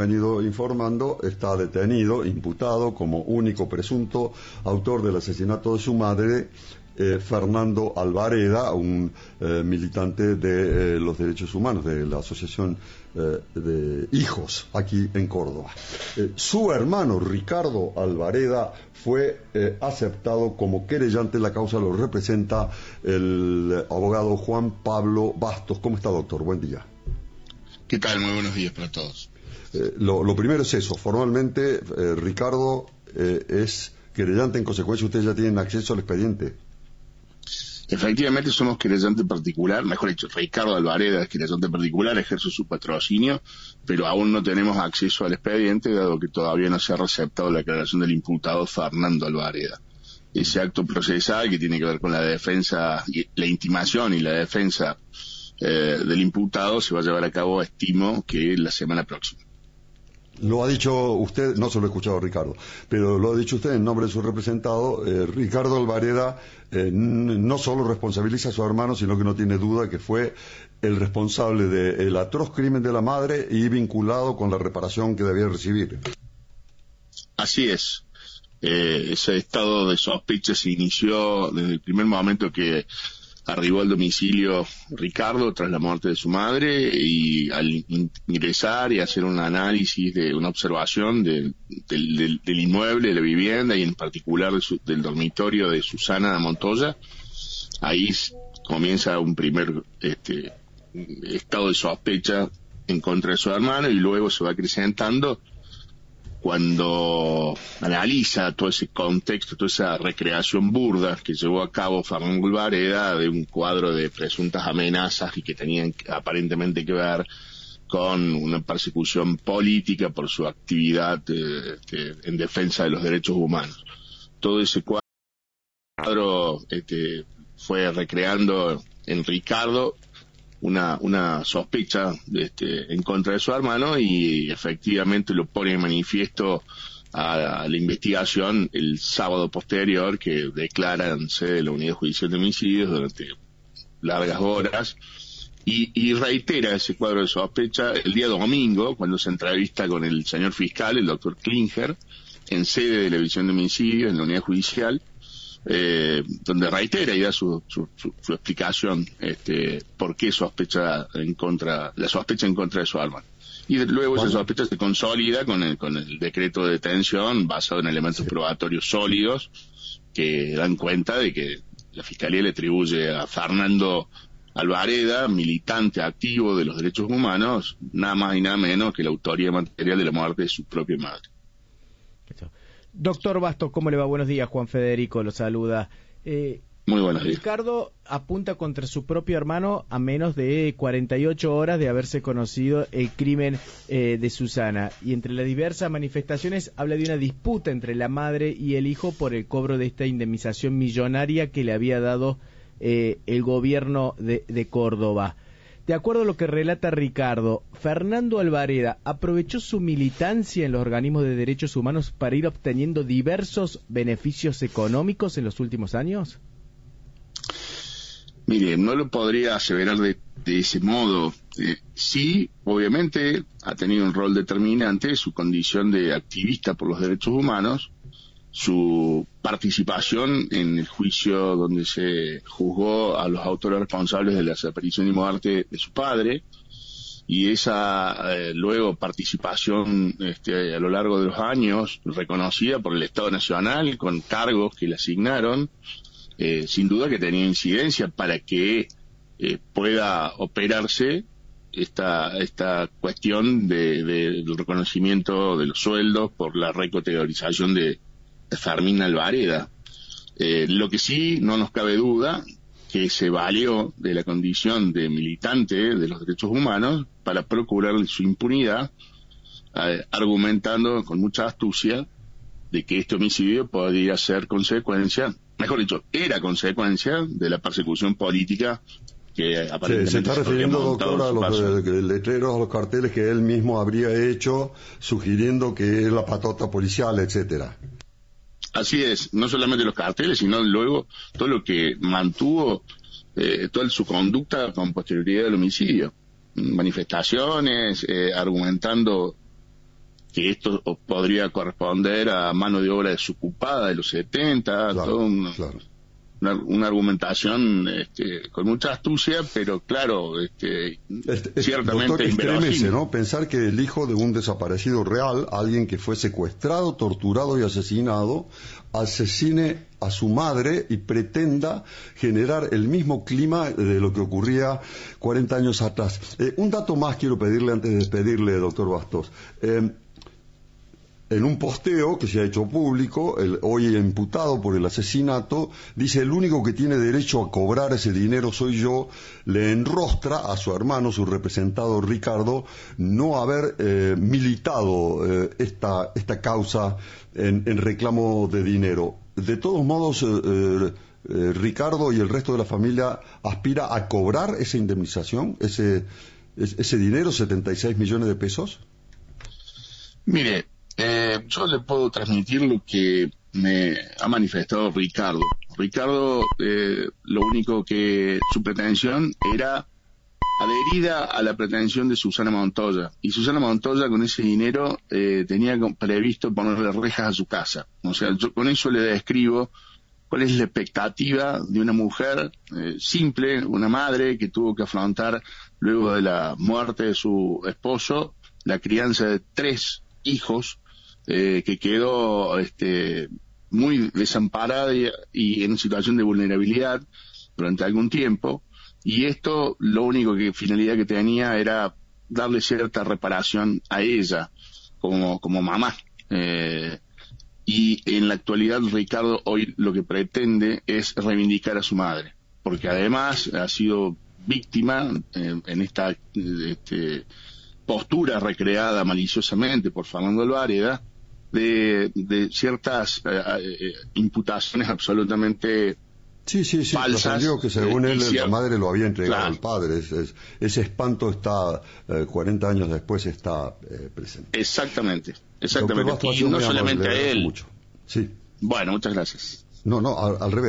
venido informando, está detenido, imputado como único presunto autor del asesinato de su madre, Fernando Alvareda, un militante de los derechos humanos, de la Asociación de Hijos, aquí en Córdoba. Su hermano, Ricardo Alvareda, fue aceptado como querellante en la causa, lo representa el abogado Juan Pablo Bastos. ¿Cómo está, doctor? Buen día. ¿Qué tal? Muy buenos días para todos. Lo primero es eso, formalmente Ricardo es querellante, en consecuencia ustedes ya tienen acceso al expediente. Efectivamente somos querellante particular, mejor dicho, Ricardo Alvareda es querellante particular, ejerce su patrocinio, pero aún no tenemos acceso al expediente, dado que todavía no se ha receptado la declaración del imputado Fernando Alvareda. Ese acto procesal que tiene que ver con la defensa, la intimación y la defensa del imputado se va a llevar a cabo, estimo, que la semana próxima. Lo ha dicho usted, no se lo he escuchado Ricardo, pero lo ha dicho usted en nombre de su representado. Ricardo Alvareda no solo responsabiliza a su hermano, sino que no tiene duda que fue el responsable del atroz crimen de la madre y vinculado con la reparación que debía recibir. Así es. Ese estado de sospecha se inició desde el primer momento que arribó al domicilio Ricardo tras la muerte de su madre, y al ingresar y hacer un análisis, de una observación del inmueble, de la vivienda y en particular del dormitorio de Susana Montoya, ahí comienza un primer estado de sospecha en contra de su hermano, y luego se va acrecentando cuando analiza todo ese contexto, toda esa recreación burda que llevó a cabo Fernando Alvareda de un cuadro de presuntas amenazas y que tenían aparentemente que ver con una persecución política por su actividad en defensa de los derechos humanos. Todo ese cuadro fue recreando en Ricardo una sospecha en contra de su hermano, y efectivamente lo pone en manifiesto a la investigación el sábado posterior, que declara en sede de la Unidad Judicial de Homicidios durante largas horas, y reitera ese cuadro de sospecha el día domingo, cuando se entrevista con el señor fiscal, el doctor Klinger, en sede de la División de Homicidios en la Unidad Judicial, donde reitera y da su explicación por qué la sospecha en contra de su hermano. Y luego esa sospecha se consolida con el decreto de detención basado en elementos probatorios sólidos que dan cuenta de que la Fiscalía le atribuye a Fernando Alvareda, militante activo de los derechos humanos, nada más y nada menos que la autoría material de la muerte de su propia madre. Doctor Bastos, ¿cómo le va? Buenos días, Juan Federico lo saluda. Muy buenos días. Ricardo apunta contra su propio hermano a menos de 48 horas de haberse conocido el crimen de Susana, y entre las diversas manifestaciones habla de una disputa entre la madre y el hijo por el cobro de esta indemnización millonaria que le había dado el gobierno de Córdoba. De acuerdo a lo que relata Ricardo, Fernando Alvareda aprovechó su militancia en los organismos de derechos humanos para ir obteniendo diversos beneficios económicos en los últimos años. Mire, no lo podría aseverar de ese modo. Sí, obviamente ha tenido un rol determinante su condición de activista por los derechos humanos, su participación en el juicio donde se juzgó a los autores responsables de la desaparición y muerte de su padre, y esa luego participación a lo largo de los años reconocida por el Estado Nacional con cargos que le asignaron, sin duda que tenía incidencia para que pueda operarse esta cuestión del reconocimiento de los sueldos por la recategorización de Fermín Alvareda. Lo que sí no nos cabe duda que se valió de la condición de militante de los derechos humanos para procurar su impunidad, argumentando con mucha astucia de que este homicidio podría ser consecuencia, mejor dicho, era consecuencia de la persecución política que aparentemente se está refiriendo, doctor, a los letreros, a los carteles que él mismo habría hecho, sugiriendo que es la patota policial, etcétera. Así es, no solamente los carteles, sino luego todo lo que mantuvo, toda su conducta con posterioridad del homicidio. Manifestaciones, argumentando que esto podría corresponder a mano de obra desocupada de los 70, claro, todo una argumentación con mucha astucia, pero claro, ciertamente doctor, estremece, inverosímil, ¿no? Pensar que el hijo de un desaparecido real, alguien que fue secuestrado, torturado y asesinado, asesine a su madre y pretenda generar el mismo clima de lo que ocurría 40 años atrás. Un dato más quiero pedirle antes de despedirle, doctor Bastos. En un posteo que se ha hecho público, el hoy imputado por el asesinato dice: el único que tiene derecho a cobrar ese dinero soy yo. Le enrostra a su hermano, su representado Ricardo, no haber militado esta causa en reclamo de dinero. De todos modos, Ricardo y el resto de la familia aspira a cobrar esa indemnización, ese dinero, 76 millones de pesos. Mire, yo le puedo transmitir lo que me ha manifestado Ricardo. Ricardo, lo único que su pretensión era adherida a la pretensión de Susana Montoya. Y Susana Montoya con ese dinero tenía previsto ponerle rejas a su casa. O sea, yo con eso le describo cuál es la expectativa de una mujer simple, una madre que tuvo que afrontar, luego de la muerte de su esposo, la crianza de 3 hijos, que quedó muy desamparada y en situación de vulnerabilidad durante algún tiempo, y esto lo único que finalidad que tenía era darle cierta reparación a ella como mamá, y en la actualidad Ricardo hoy lo que pretende es reivindicar a su madre, porque además ha sido víctima en esta postura recreada maliciosamente por Fernando Alvareda de ciertas imputaciones absolutamente falsas. Trascendió que según él la madre lo había entregado al padre. Ese espanto está 40 años después está presente. Exactamente. Bastos, Y no solamente a él. Mucho. Sí. Bueno, muchas gracias. No, al revés.